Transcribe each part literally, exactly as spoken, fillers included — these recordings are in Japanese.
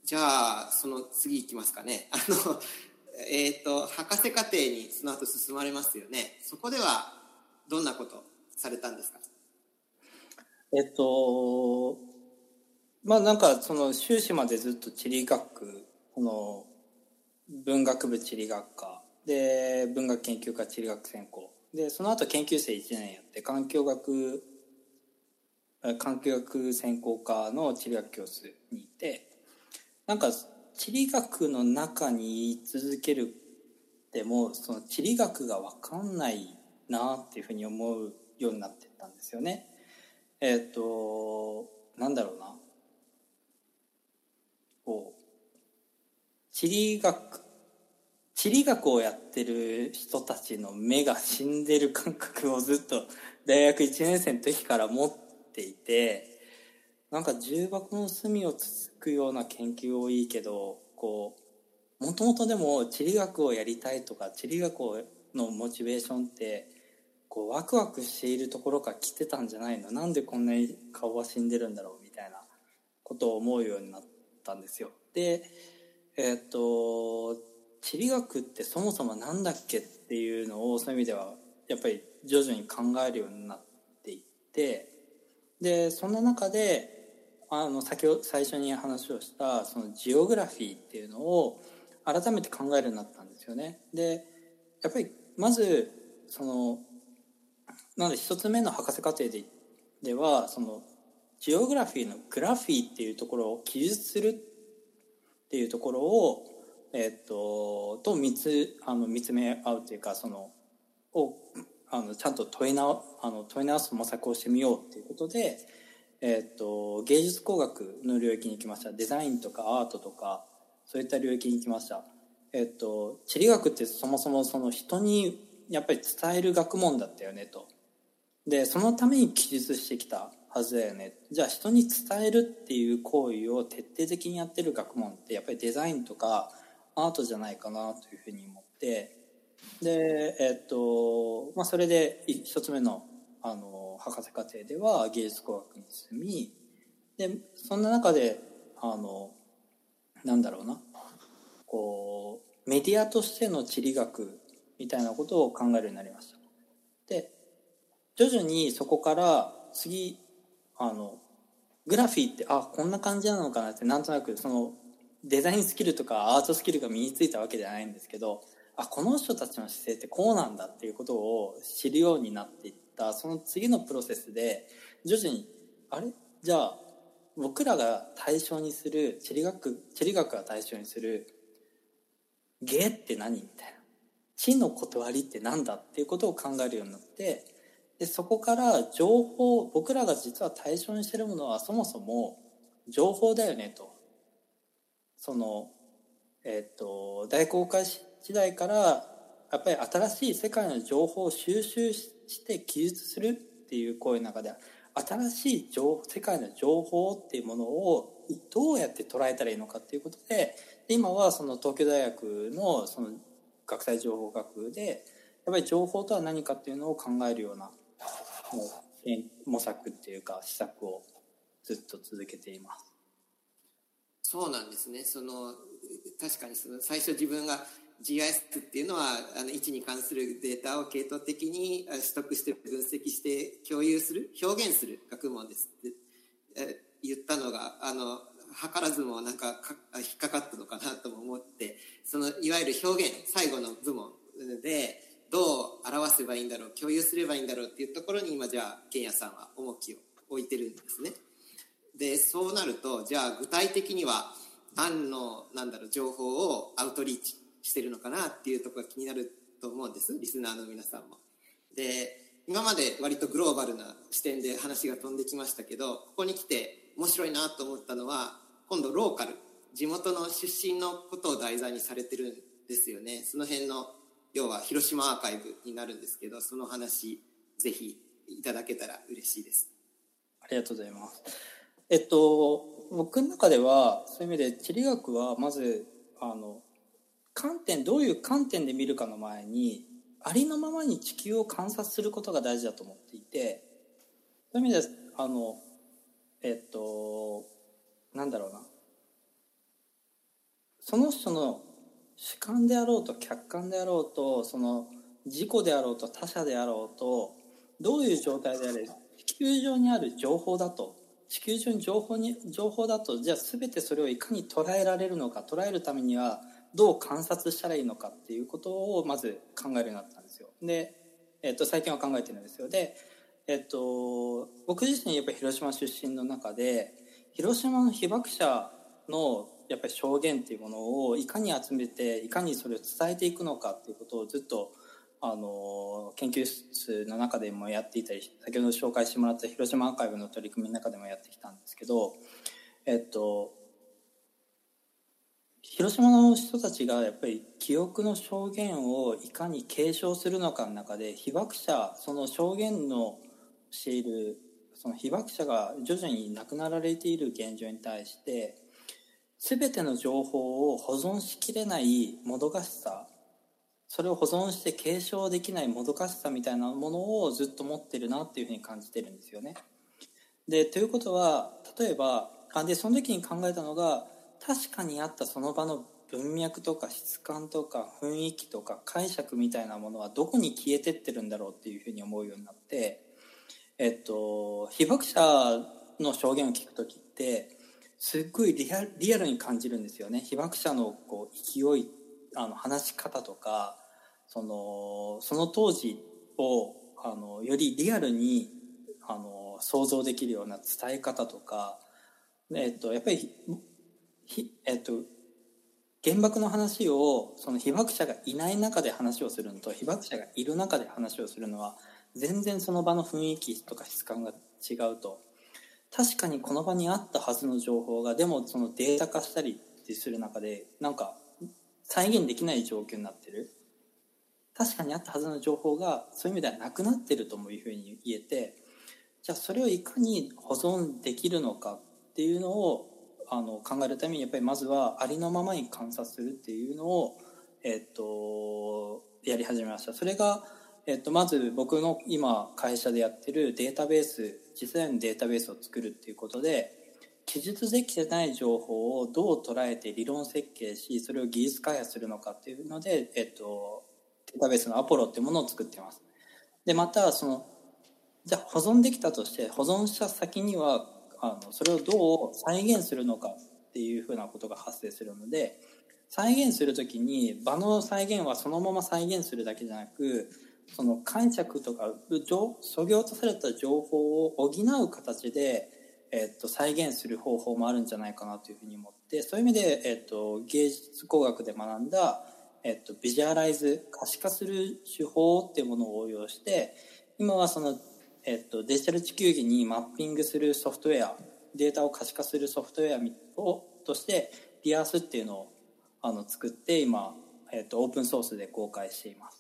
じゃあその次いきますかね。あのえっと博士課程にその後進まれますよね。そこではどんなことされたんですか？ えっとまあなんかその修士までずっと地理学、この文学部地理学科で文学研究科地理学専攻で、その後研究生いちねんやって環境学環境学専攻科の地理学教室にいて、なんか地理学の中に居続けるでもその地理学が分かんないなっていうふうに思うようになってったんですよね。えっとなんだろうな、こう地理学地理学をやってる人たちの目が死んでる感覚をずっと大学いちねん生の時から持っていて、なんか重箱の隅をつつくような研究多いけど、こうもともとでも地理学をやりたいとか地理学のモチベーションってこうワクワクしているところから来てたんじゃないの、なんでこんなに顔は死んでるんだろうみたいなことを思うようになったんですよ。でえっと地理学ってそもそもなんだっけっていうのをそういう意味ではやっぱり徐々に考えるようになっていって、でそんな中であの先ほど最初に話をしたそのジオグラフィーっていうのを改めて考えるようになったんですよね。でやっぱりまずそのなので一つ目の博士課程でではそのジオグラフィーのグラフィーっていうところを記述するっていうところをえっとと見つあの見つめ合うというか、そのをあのちゃんと問い直あの問い直す模索をしてみようということで、えっと芸術工学の領域に行きました。デザインとかアートとかそういった領域に行きました。えっと地理学ってそもそもその人にやっぱり伝える学問だったよねと。でそのために記述してきたはずだよね。じゃあ人に伝えるっていう行為を徹底的にやってる学問ってやっぱりデザインとかアートじゃないかなというふうに思って、でえっとまあそれで一つ目のあの博士課程では芸術工学に進み、でそんな中であのなんだろうな、こうメディアとしての地理学みたいなことを考えるようになりました。で徐々にそこから次あのグラフィーってあこんな感じなのかなって、なんとなくそのデザインスキルとかアートスキルが身についたわけじゃないんですけど、あこの人たちの姿勢ってこうなんだっていうことを知るようになっていった。その次のプロセスで徐々にあれじゃあ僕らが対象にする地理学地理学が対象にする芸って何みたいな、地の断りって何だっていうことを考えるようになって、でそこから情報、僕らが実は対象にしているものはそもそも情報だよねと。そのえっと大航海時代からやっぱり新しい世界の情報を収集して記述するっていう行為の中で、新しい情世界の情報っていうものをどうやって捉えたらいいのかっていうことで、今はその東京大学のその学際情報学でやっぱり情報とは何かっていうのを考えるようなもう模索っていうか施策をずっと続けています。 そうなんですね。その確かにその最初自分が ジーアイエス っていうのはあの位置に関するデータを系統的に取得して分析して共有する表現する学問ですって言ったのがあの図らずもなんか引っかかったのかなとも思って、そのいわゆる表現最後の部門でどう表せばいいんだろう、共有すればいいんだろうっていうところに今じゃあ健也さんは重きを置いてるんですね。でそうなるとじゃあ具体的には何のなんだろう情報をアウトリーチしてるのかなっていうところが気になると思うんです、リスナーの皆さんも。で今まで割とグローバルな視点で話が飛んできましたけど、ここに来て面白いなと思ったのは今度ローカル、地元の出身のことを題材にされてるんですよね。その辺の要は広島アーカイブになるんですけど、その話ぜひいただけたら嬉しいです。 ありがとうございます。えっと僕の中ではそういう意味で地理学はまずあの観点どういう観点で見るかの前にありのままに地球を観察することが大事だと思っていて、そういう意味であのえっとなんだろうなその人の主観であろうと客観であろうと、その自己であろうと他者であろうと、どういう状態であれ地球上にある情報だと、地球上に情報に情報だと、じゃあ全てそれをいかに捉えられるのか、捉えるためにはどう観察したらいいのかっていうことをまず考えるようになったんですよ。で、えっと、最近は考えてるんですよ。で、えっと、僕自身やっぱり広島出身の中で、広島の被爆者のやっぱり証言っていうものをいかに集めて、いかにそれを伝えていくのかっていうことをずっとあの研究室の中でもやっていたり、先ほど紹介してもらった広島アーカイブの取り組みの中でもやってきたんですけど、えっと広島の人たちがやっぱり記憶の証言をいかに継承するのかの中で、被爆者、その証言のしているその被爆者が徐々に亡くなられている現状に対して、全ての情報を保存しきれないもどかしさ、それを保存して継承できないもどかしさみたいなものをずっと持ってるなっていうふうに感じてるんですよね。で、ということは、例えばあでその時に考えたのが、確かにあったその場の文脈とか質感とか雰囲気とか解釈みたいなものはどこに消えてってるんだろうっていうふうに思うようになって、えっと、被爆者の証言を聞くときってすっごいリアル、リアルに感じるんですよね。被爆者のこう勢い、あの話し方とか、その、その当時をあのよりリアルにあの想像できるような伝え方とか、えっと、やっぱりひ、えっと、原爆の話をその被爆者がいない中で話をするのと被爆者がいる中で話をするのは全然その場の雰囲気とか質感が違うと。確かにこの場にあったはずの情報がでもそのデータ化したりする中でなんか再現できない状況になってる。確かにあったはずの情報がそういう意味ではなくなってるともいうふうに言えて、じゃあそれをいかに保存できるのかっていうのをあの考えるために、やっぱりまずはありのままに観察するっていうのを、えっと、やり始めました。それが、えっと、まず僕の今会社でやってるデータベース、次世代のデータベースを作るっていうことで、記述できてない情報をどう捉えて理論設計し、それを技術開発するのかっていうので、えっと、データベースのアポロっていうものを作っています。でまたそのじゃあ保存できたとして、保存した先にはあのそれをどう再現するのかっていうふうなことが発生するので、再現するときに場の再現はそのまま再現するだけじゃなく、その解釈とかそぎ落とされた情報を補う形で、えっと、再現する方法もあるんじゃないかなというふうに思って、そういう意味で、えっと、芸術工学で学んだ、えっと、ビジュアライズ、可視化する手法っていうものを応用して、今はそのえっと、デジタル地球儀にマッピングするソフトウェア、データを可視化するソフトウェアをとしてリアースっていうのをあの作って今、えっと、オープンソースで公開しています。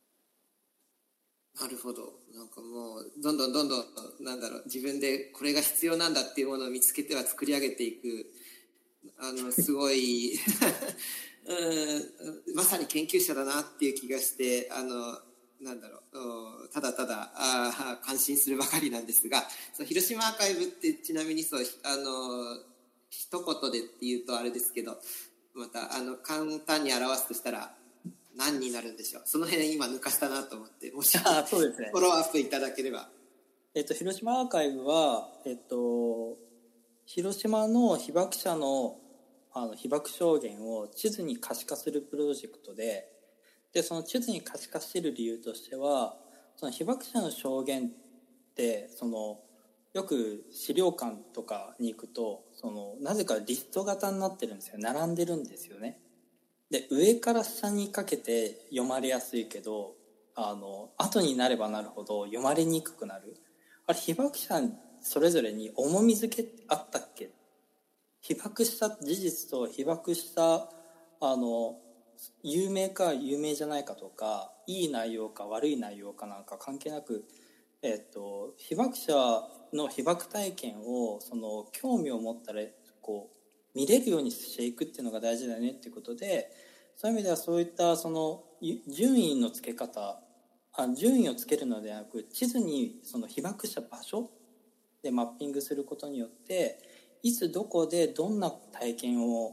なるほど。なんかもうどんどんどんどんなんだろう、自分でこれが必要なんだっていうものを見つけては作り上げていく、あのすごいうん、まさに研究者だなっていう気がして、あのなんだろう、ただただあ感心するばかりなんですが、その広島アーカイブってちなみにそうあの一言でっていうとあれですけど、またあの簡単に表すとしたら何になるんでしょう。その辺今抜かしたなと思って、もしあそうですね、 フォローアップいただければ。 えっと、広島アーカイブは、えっと、広島の被爆者の、あの被爆証言を地図に可視化するプロジェクトで、でその地図に可視化している理由としては、その被爆者の証言ってそのよく資料館とかに行くとそのなぜかリスト型になってるんですよ。並んでるんですよね。で上から下にかけて読まれやすいけど、あの後になればなるほど読まれにくくなる。あれ被爆者それぞれに重み付けあったっけ。被爆した事実と被爆したあの有名か有名じゃないかとか、いい内容か悪い内容かなんか関係なく、えっと、被爆者の被爆体験をその興味を持ったらこう見れるようにしていくっていうのが大事だよねっていうことで、そういう意味ではそういったその順位のつけ方、あ順位をつけるのではなく、地図にその被爆した場所でマッピングすることによって、いつどこでどんな体験を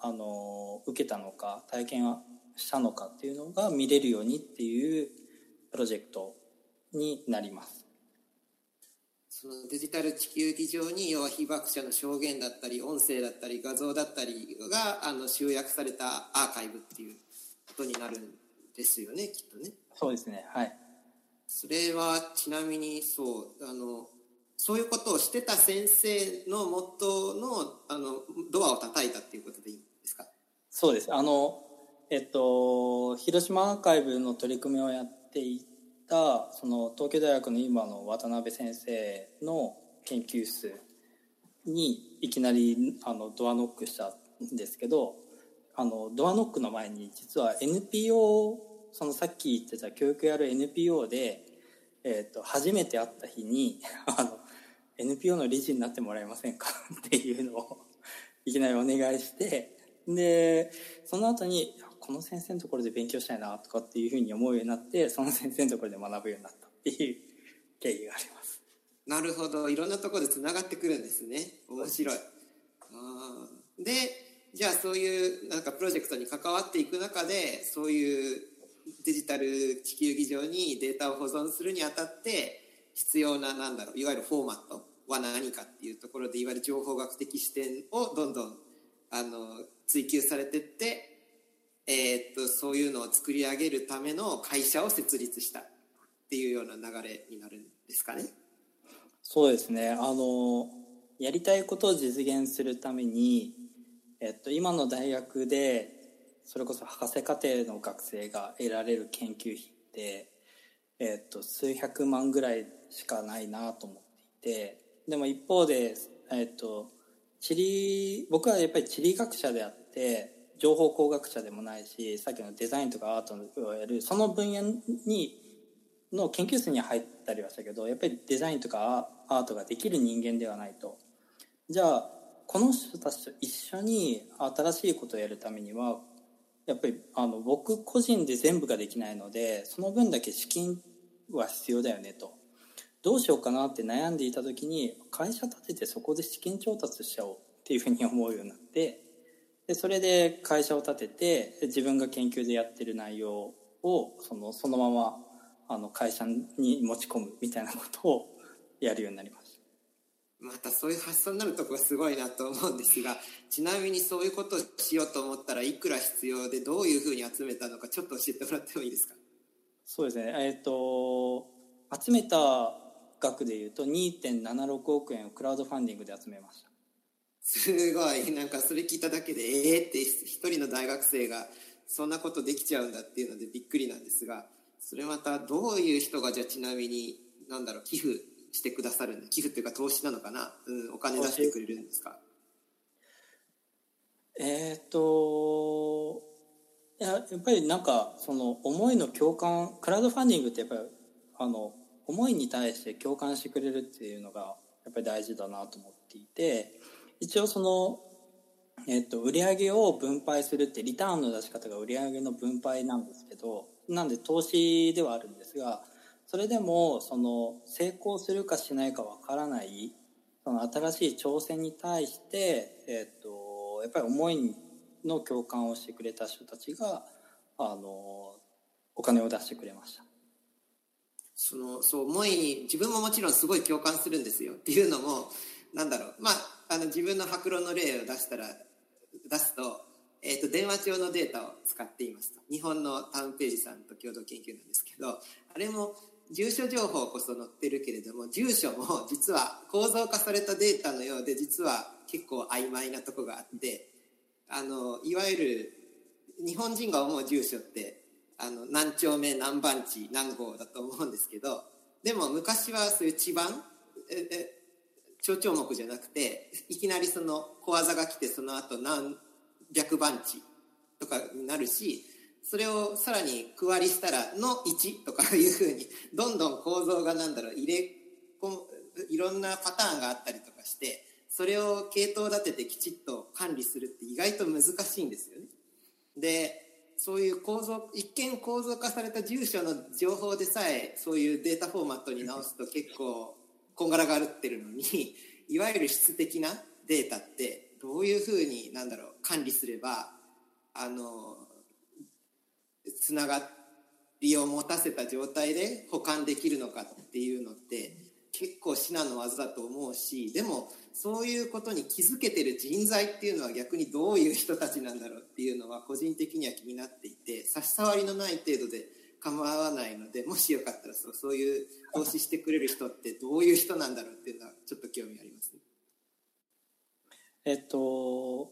あの受けたのか体験はしたのかっていうのが見れるようにっていうプロジェクトになります。 そのデジタル地球儀上に要は被爆者の証言だったり音声だったり画像だったりがあの集約されたアーカイブっていうことになるんですよね、きっとね。 そうですね、はい。 それはちなみにそうあのそういうことをしてた先生の元のあのドアを叩いたっていうことでいいですか？ そうです。あのえっと広島アーカイブの取り組みをやっていたその東京大学の今の渡辺先生の研究室にいきなりあのドアノックしたんですけど、あのドアノックの前に実は エヌピーオー、 そのさっき言ってた教育やる エヌピーオー で、えー、と初めて会った日にあの エヌピーオー の理事になってもらえませんかっていうのをいきなりお願いして、でその後にこの先生のところで勉強したいなとかっていうふうに思うようになって、その先生のところで学ぶようになったっていう経緯があります。 なるほど、いろんなところでつながってくるんですね。面白い。あでじゃあそういうなんかプロジェクトに関わっていく中で、そういうデジタル地球儀上にデータを保存するにあたって必要な、なんだろう、いわゆるフォーマットは何かっていうところで、いわゆる情報学的視点をどんどんあの追求されていって、えー、っとそういうのを作り上げるための会社を設立したっていうような流れになるんですかね。 そうですね、あのやりたいことを実現するために、えっと、今の大学でそれこそ博士課程の学生が得られる研究費って、えっと、数百万ぐらいしかないなと思っていて、でも一方で、えっと、地理僕はやっぱり地理学者であって情報工学者でもないし、さっきのデザインとかアートをやるその分野にの研究室に入ったりはしたけど、やっぱりデザインとかアートができる人間ではないと。じゃあこの人たちと一緒に新しいことをやるためにはやっぱりあの僕個人で全部ができないので、その分だけ資金は必要だよねと。どうしようかなって悩んでいた時に、会社立ててそこで資金調達しちゃおうっていうふうに思うようになって、でそれで会社を立てて自分が研究でやってる内容をそのそのままあの会社に持ち込むみたいなことをやるようになりました。 またそういう発想になるところがすごいなと思うんですが、ちなみにそういうことをしようと思ったらいくら必要で、どういうふうに集めたのかちょっと教えてもらってもいいですか？ そうですね、えっと集めた額でいうと にてんななろくおくえんをクラウドファンディングで集めました。 すごい、なんかそれ聞いただけでええー、って一人の大学生がそんなことできちゃうんだっていうのでびっくりなんですが、それまたどういう人がじゃあちなみになんだろう寄付してくださるんで、寄付っていうか投資なのかな、うん、お金出してくれるんですか？ えっとや, やっぱりなんかその思いの共感、クラウドファンディングってやっぱりあの思いに対して共感してくれるっていうのがやっぱり大事だなと思っていて、一応その、えっと、売上を分配するってリターンの出し方が売上の分配なんですけど、なんで投資ではあるんですが、それでもその成功するかしないかわからないその新しい挑戦に対して、えっと、やっぱり思いの共感をしてくれた人たちがあのお金を出してくれました。 そのそう思いに自分ももちろんすごい共感するんですよ。っていうのもなんだろう、まあ、あの自分の白露の例を出したら出すと、えー、と電話帳のデータを使っていますと。日本のタウンページさんと共同研究なんですけど、あれも住所情報こそ載ってるけれども、住所も実は構造化されたデータのようで実は結構曖昧なとこがあって、あのいわゆる日本人が思う住所ってあの何丁目何番地何号だと思うんですけど、でも昔はそういう地番ええ町々目じゃなくて、いきなりその小技が来てその後何百番地とかになるし、それをさらに区割りしたらのいちとかいうふうにどんどん構造がなんだろう入れ込む、いろんなパターンがあったりとかして、それを系統立ててきちっと管理するって意外と難しいんですよね。でそういう構造、一見構造化された住所の情報でさえそういうデータフォーマットに直すと結構こんがらがってるのに、いわゆる質的なデータってどういうふうになんだろう管理すればあのつながりを持たせた状態で保管できるのかっていうのって結構至難の業だと思うし、でもそういうことに気づけてる人材っていうのは逆にどういう人たちなんだろうっていうのは個人的には気になっていて、差し障りのない程度で構わないので、もしよかったらそう、そういう投資してくれる人ってどういう人なんだろうっていうのはちょっと興味ありますね。 えっと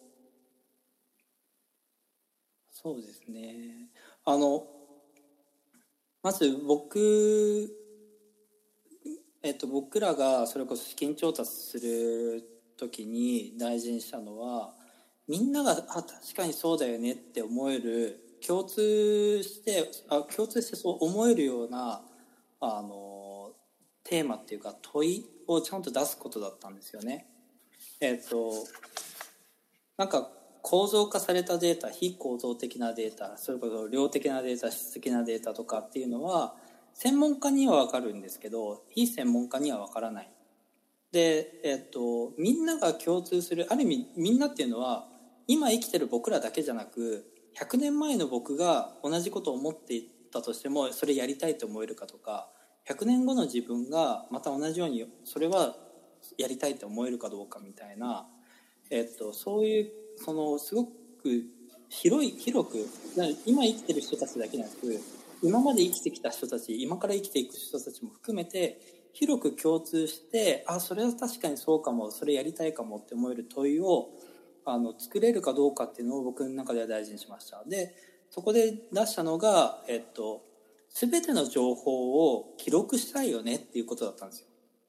そうですね、あのまず僕えっと、僕らがそれこそ資金調達する時に大事にしたのは、みんながあ確かにそうだよねって思える、共通してあ共通してそう思えるようなあのテーマっていうか問いをちゃんと出すことだったんですよね。えっとなんか構造化されたデータ、非構造的なデータ、それこそ量的なデータ、質的なデータとかっていうのは専門家には分かるんですけど、非専門家には分からない。で、えっと、みんなが共通する、ある意味みんなっていうのは今生きてる僕らだけじゃなく、ひゃくねんまえの僕が同じことを思っていたとしてもそれやりたいと思えるかとか、ひゃくねんごの自分がまた同じようにそれはやりたいと思えるかどうかみたいな、えっと、そういうそのすごく広い広く今生きてる人たちだけじゃなく、今まで生きてきた人たち、今から生きていく人たちも含めて広く共通して、あ、それは確かにそうかも、それやりたいかもって思える問いをあの作れるかどうかっていうのを僕の中では大事にしました。で、そこで出したのが、えっと、全ての情報を記録したいよねっていうことだったんですよ。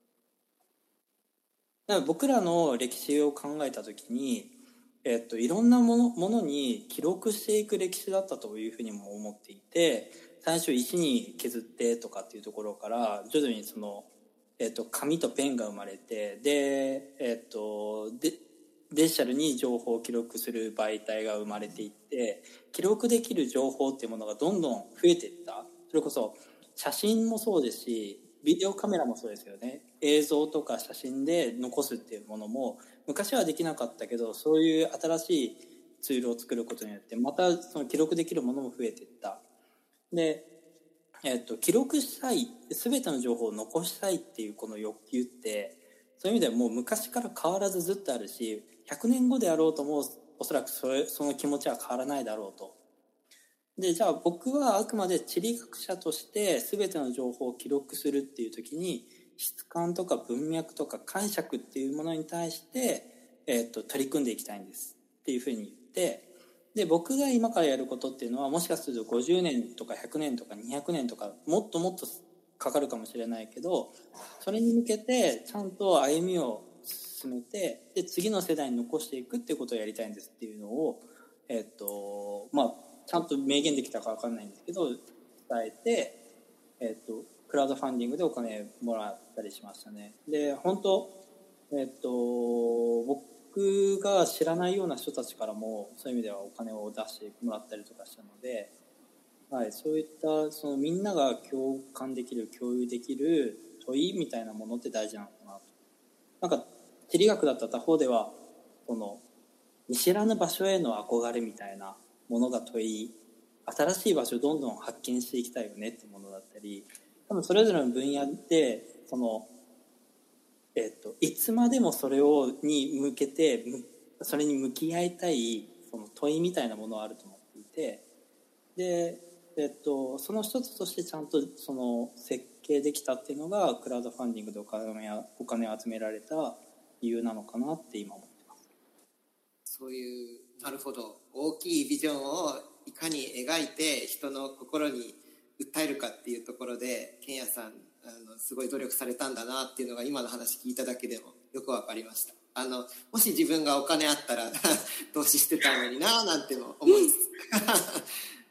だから僕らの歴史を考えたときに、えっと、いろんなもの、ものに記録していく歴史だったというふうにも思っていて、最初石に削ってとかっていうところから徐々にその、えっと、紙とペンが生まれて、で、えっと、でデジタルに情報を記録する媒体が生まれていって、記録できる情報っていうものがどんどん増えていった。それこそ写真もそうですし、ビデオカメラもそうですよね。映像とか写真で残すっていうものも昔はできなかったけど、そういう新しいツールを作ることによってまたその記録できるものも増えていった。で、えっと、記録したい、全ての情報を残したいっていうこの欲求って、そういう意味ではもう昔から変わらずずっとあるし、ひゃくねんごであろうともおそらくそれその気持ちは変わらないだろうと。で、じゃあ僕はあくまで地理学者として全ての情報を記録するっていう時に、質感とか文脈とか解釈っていうものに対して、えー、と取り組んでいきたいんですっていうふうに言って、で僕が今からやることっていうのはもしかするとごじゅうねんとかひゃくねんとかにひゃくねんとかもっともっとかかるかもしれないけど、それに向けてちゃんと歩みを進めて、で次の世代に残していくっていうことをやりたいんですっていうのを、えっ、ー、とまあちゃんと明言できたか分かんないんですけど伝えて、えっ、ー、とクラウドファンディングでお金もらったりしましたね。で本当、えっ、ー、と僕が知らないような人たちからもそういう意味ではお金を出してもらったりとかしたので、はい、そういったそのみんなが共感できる共有できる問いみたいなものって大事なのかなと。なんか地理学だった他方ではこの見知らぬ場所への憧れみたいなものが問い、新しい場所をどんどん発見していきたいよねっていうものだったり、多分それぞれの分野でその、えっと、いつまでもそれをに向けてそれに向き合いたいその問いみたいなものがあると思っていて、で、えっと、その一つとしてちゃんとその設計できたっていうのがクラウドファンディングでお金やお金を集められた理由なのかなって今思ってます。 そういう、なるほど、大きいビジョンをいかに描いて人の心に訴えるかっていうところでケンヤさんあのすごい努力されたんだなっていうのが今の話聞いただけでもよく分かりました。あのもし自分がお金あったら投資してたのにななんても思いつつ